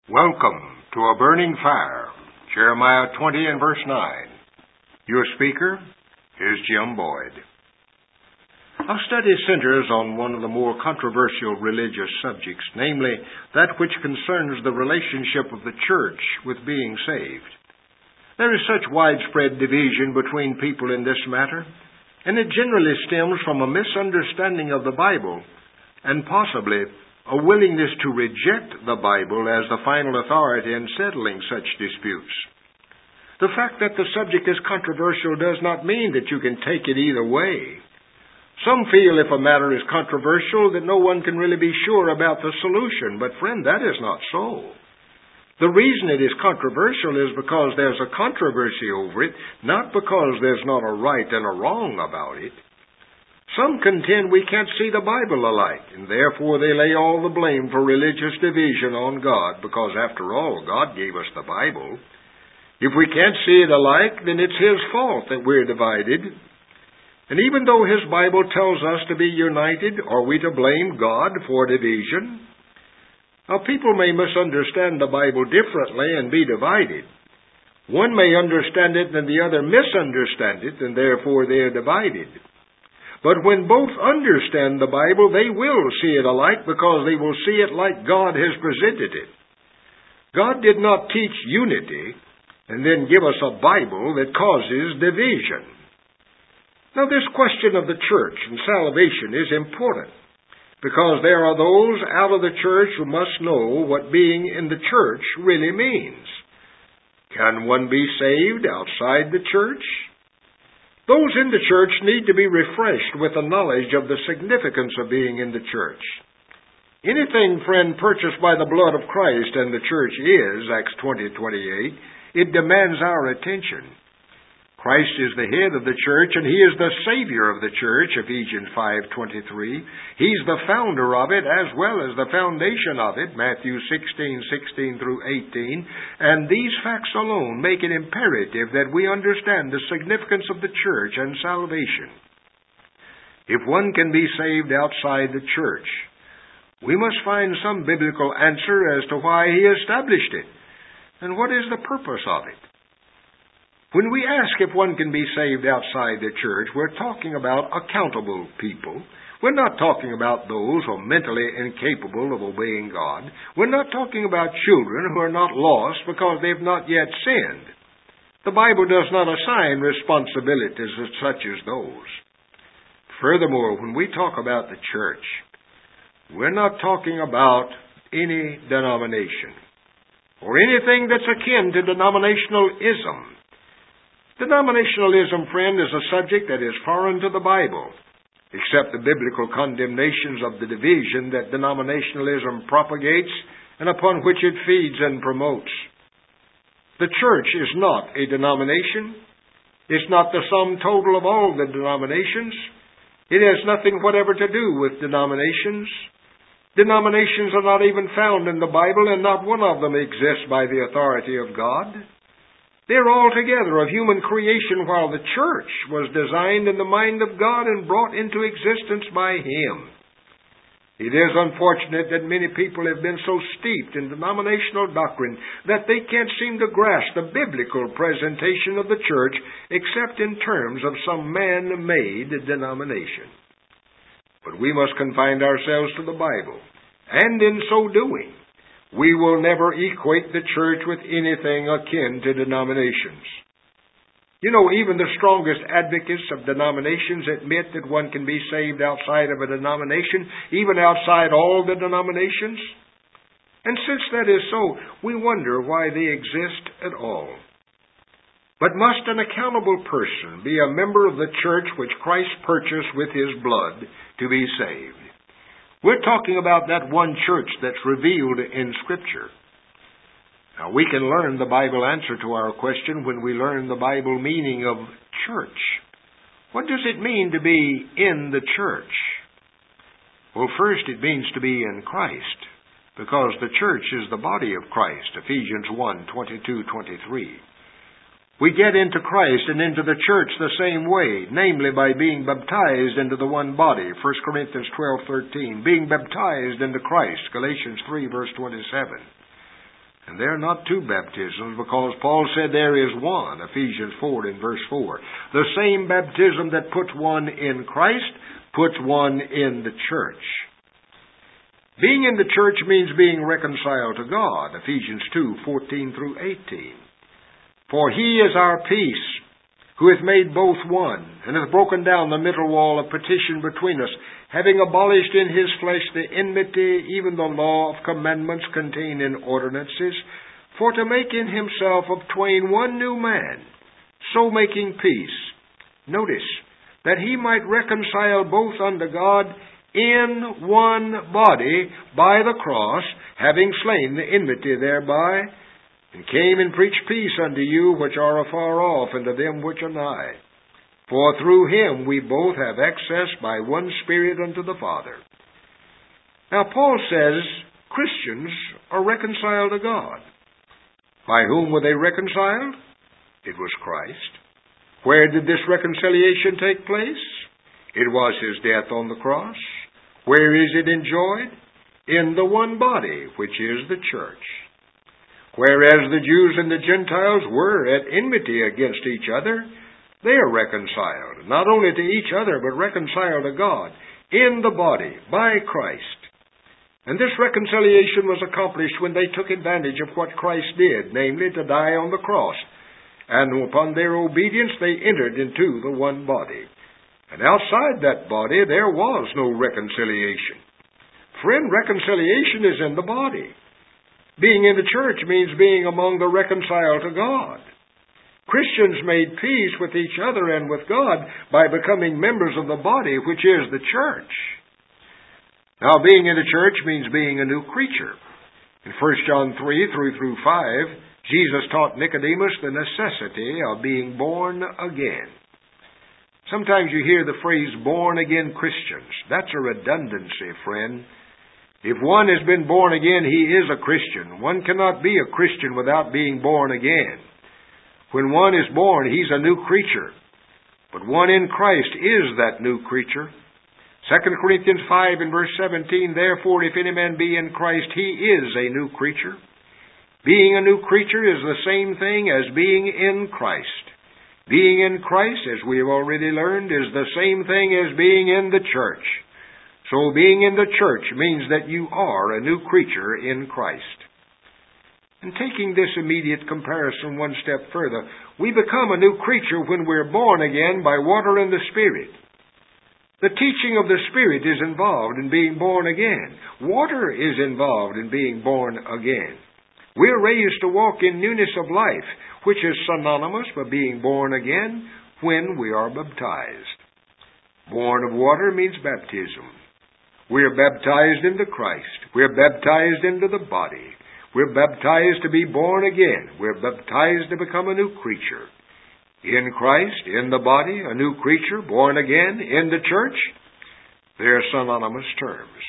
Welcome to A Burning Fire, Jeremiah 20 and verse 9. Your speaker is Jim Boyd. Our study centers on one of the more controversial religious subjects, namely that which concerns the relationship of the church with being saved. There is such widespread division between people in this matter, and it generally stems from a misunderstanding of the Bible and possibly a willingness to reject the Bible as the final authority in settling such disputes. The fact that the subject is controversial does not mean that you can take it either way. Some feel if a matter is controversial that no one can really be sure about the solution, but friend, that is not so. The reason it is controversial is because there's a controversy over it, not because there's not a right and a wrong about it. Some contend we can't see the Bible alike, and therefore they lay all the blame for religious division on God, because after all, God gave us the Bible. If we can't see it alike, then it's His fault that we're divided. And even though His Bible tells us to be united, are we to blame God for division? Now, people may misunderstand the Bible differently and be divided. One may understand it and the other misunderstand it, and therefore they're divided. But when both understand the Bible, they will see it alike because they will see it like God has presented it. God did not teach unity and then give us a Bible that causes division. Now, this question of the church and salvation is important because there are those out of the church who must know what being in the church really means. Can one be saved outside the church? Those in the church need to be refreshed with the knowledge of the significance of being in the church. Anything, friend, purchased by the blood of Christ, and the church is, Acts 20:28, it demands our attention. Christ is the head of the church, and He is the Savior of the church, Ephesians 5:23. He's the founder of it as well as the foundation of it, Matthew 16:16 through 18. And these facts alone make it imperative that we understand the significance of the church and salvation. If one can be saved outside the church, we must find some biblical answer as to why He established it, and what is the purpose of it. When we ask if one can be saved outside the church, we're talking about accountable people. We're not talking about those who are mentally incapable of obeying God. We're not talking about children who are not lost because they've not yet sinned. The Bible does not assign responsibilities such as those. Furthermore, when we talk about the church, we're not talking about any denomination or anything that's akin to denominationalism. Denominationalism, friend, is a subject that is foreign to the Bible, except the biblical condemnations of the division that denominationalism propagates and upon which it feeds and promotes. The church is not a denomination. It's not the sum total of all the denominations. It has nothing whatever to do with denominations. Denominations are not even found in the Bible, and not one of them exists by the authority of God. They're altogether of human creation, while the church was designed in the mind of God and brought into existence by Him. It is unfortunate that many people have been so steeped in denominational doctrine that they can't seem to grasp the biblical presentation of the church except in terms of some man-made denomination. But we must confine ourselves to the Bible, and in so doing, we will never equate the church with anything akin to denominations. You know, even the strongest advocates of denominations admit that one can be saved outside of a denomination, even outside all the denominations. And since that is so, we wonder why they exist at all. But must an accountable person be a member of the church which Christ purchased with His blood to be saved? We're talking about that one church that's revealed in Scripture. Now, we can learn the Bible answer to our question when we learn the Bible meaning of church. What does it mean to be in the church? Well, first, it means to be in Christ, because the church is the body of Christ, Ephesians 1:22-23. We get into Christ and into the church the same way, namely by being baptized into the one body, 1 Corinthians 12:13, being baptized into Christ, Galatians 3, verse 27. There are not two baptisms, because Paul said there is one, Ephesians 4 and verse 4. The same baptism that puts one in Christ puts one in the church. Being in the church means being reconciled to God, Ephesians 2:14 through 18. For he is our peace, who hath made both one, and hath broken down the middle wall of partition between us, having abolished in his flesh the enmity, even the law of commandments contained in ordinances, for to make in himself of twain one new man, so making peace. Notice, that he might reconcile both unto God in one body by the cross, having slain the enmity thereby, and came and preached peace unto you which are afar off, and to them which are nigh. For through him we both have access by one Spirit unto the Father. Now Paul says Christians are reconciled to God. By whom were they reconciled? It was Christ. Where did this reconciliation take place? It was his death on the cross. Where is it enjoyed? In the one body, which is the church. Whereas the Jews and the Gentiles were at enmity against each other, they are reconciled, not only to each other, but reconciled to God, in the body, by Christ. And this reconciliation was accomplished when they took advantage of what Christ did, namely to die on the cross. And upon their obedience they entered into the one body. And outside that body there was no reconciliation. Friend, reconciliation is in the body. Being in the church means being among the reconciled to God. Christians made peace with each other and with God by becoming members of the body, which is the church. Now, being in the church means being a new creature. In 1 John 3:3 through 5, Jesus taught Nicodemus the necessity of being born again. Sometimes you hear the phrase born-again Christians. That's a redundancy, friend. If one has been born again, he is a Christian. One cannot be a Christian without being born again. When one is born, he's a new creature. But one in Christ is that new creature. 2 Corinthians 5 and verse 17, therefore, if any man be in Christ, he is a new creature. Being a new creature is the same thing as being in Christ. Being in Christ, as we have already learned, is the same thing as being in the church. So being in the church means that you are a new creature in Christ. And taking this immediate comparison one step further, we become a new creature when we're born again by water and the Spirit. The teaching of the Spirit is involved in being born again. Water is involved in being born again. We're raised to walk in newness of life, which is synonymous with being born again when we are baptized. Born of water means baptism. We're baptized into Christ. We're baptized into the body. We're baptized to be born again. We're baptized to become a new creature. In Christ, in the body, a new creature, born again, in the church, they're synonymous terms.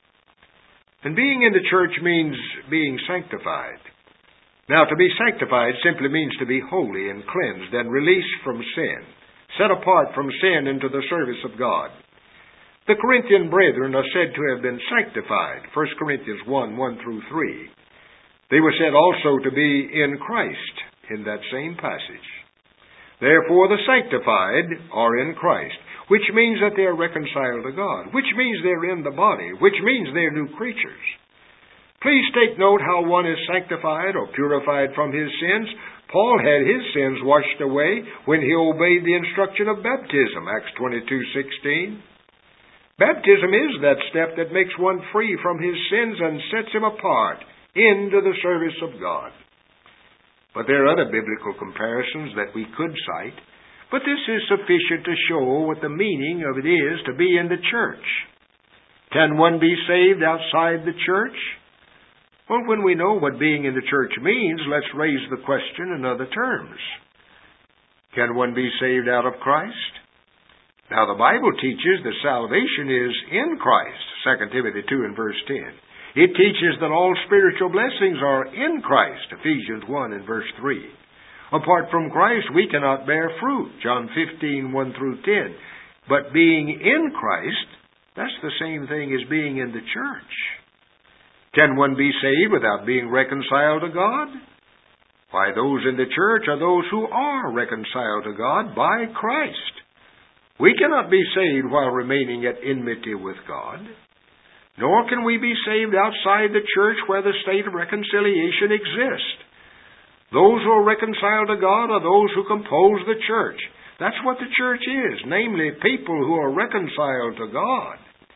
And being in the church means being sanctified. Now, to be sanctified simply means to be holy and cleansed and released from sin, set apart from sin into the service of God. The Corinthian brethren are said to have been sanctified, 1 Corinthians 1:1 through 3. They were said also to be in Christ in that same passage. Therefore, the sanctified are in Christ, which means that they are reconciled to God, which means they're in the body, which means they're new creatures. Please take note how one is sanctified or purified from his sins. Paul had his sins washed away when he obeyed the instruction of baptism, Acts 22:16. Baptism is that step that makes one free from his sins and sets him apart into the service of God. But there are other biblical comparisons that we could cite, but this is sufficient to show what the meaning of it is to be in the church. Can one be saved outside the church? Well, when we know what being in the church means, let's raise the question in other terms. Can one be saved out of Christ? Now, the Bible teaches that salvation is in Christ, 2 Timothy 2 and verse 10. It teaches that all spiritual blessings are in Christ, Ephesians 1 and verse 3. Apart from Christ, we cannot bear fruit, John 15:1 through 10. But being in Christ, that's the same thing as being in the church. Can one be saved without being reconciled to God? Why, those in the church are those who are reconciled to God by Christ. We cannot be saved while remaining at enmity with God. Nor can we be saved outside the church where the state of reconciliation exists. Those who are reconciled to God are those who compose the church. That's what the church is, namely people who are reconciled to God.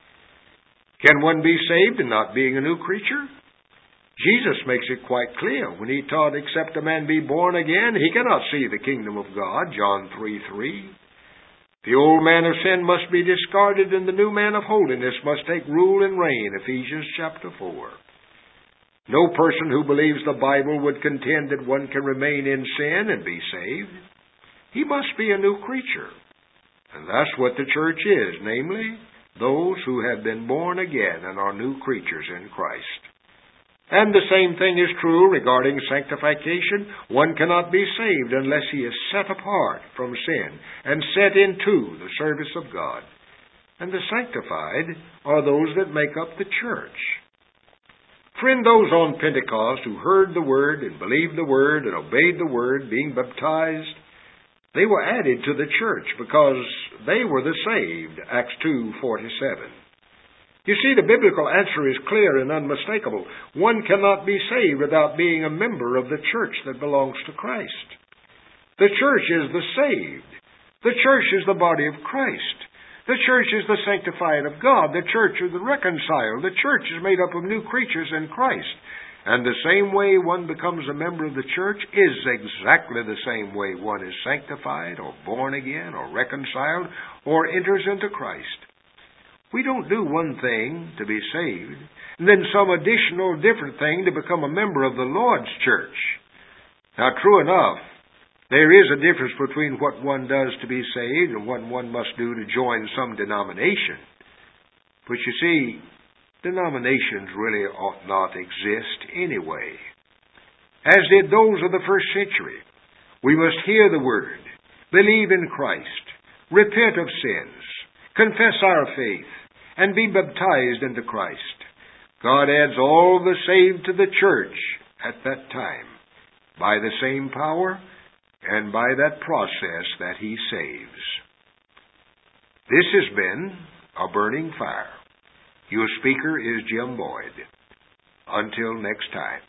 Can one be saved in not being a new creature? Jesus makes it quite clear when he taught, except a man be born again, he cannot see the kingdom of God, John 3:3. The old man of sin must be discarded, and the new man of holiness must take rule and reign, Ephesians chapter 4. No person who believes the Bible would contend that one can remain in sin and be saved. He must be a new creature. And that's what the church is, namely, those who have been born again and are new creatures in Christ. And the same thing is true regarding sanctification. One cannot be saved unless he is set apart from sin and set into the service of God. And the sanctified are those that make up the church. Friend, those on Pentecost who heard the Word and believed the Word and obeyed the Word, being baptized, they were added to the church because they were the saved, Acts 2:47. You see, the biblical answer is clear and unmistakable. One cannot be saved without being a member of the church that belongs to Christ. The church is the saved. The church is the body of Christ. The church is the sanctified of God. The church is the reconciled. The church is made up of new creatures in Christ. And the same way one becomes a member of the church is exactly the same way one is sanctified or born again or reconciled or enters into Christ. We don't do one thing to be saved, and then some additional different thing to become a member of the Lord's church. Now, true enough, there is a difference between what one does to be saved and what one must do to join some denomination. But you see, denominations really ought not exist anyway. As did those of the first century, we must hear the Word, believe in Christ, repent of sins, confess our faith, and be baptized into Christ. God adds all the saved to the church at that time by the same power and by that process that He saves. This has been A Burning Fire. Your speaker is Jim Boyd. Until next time.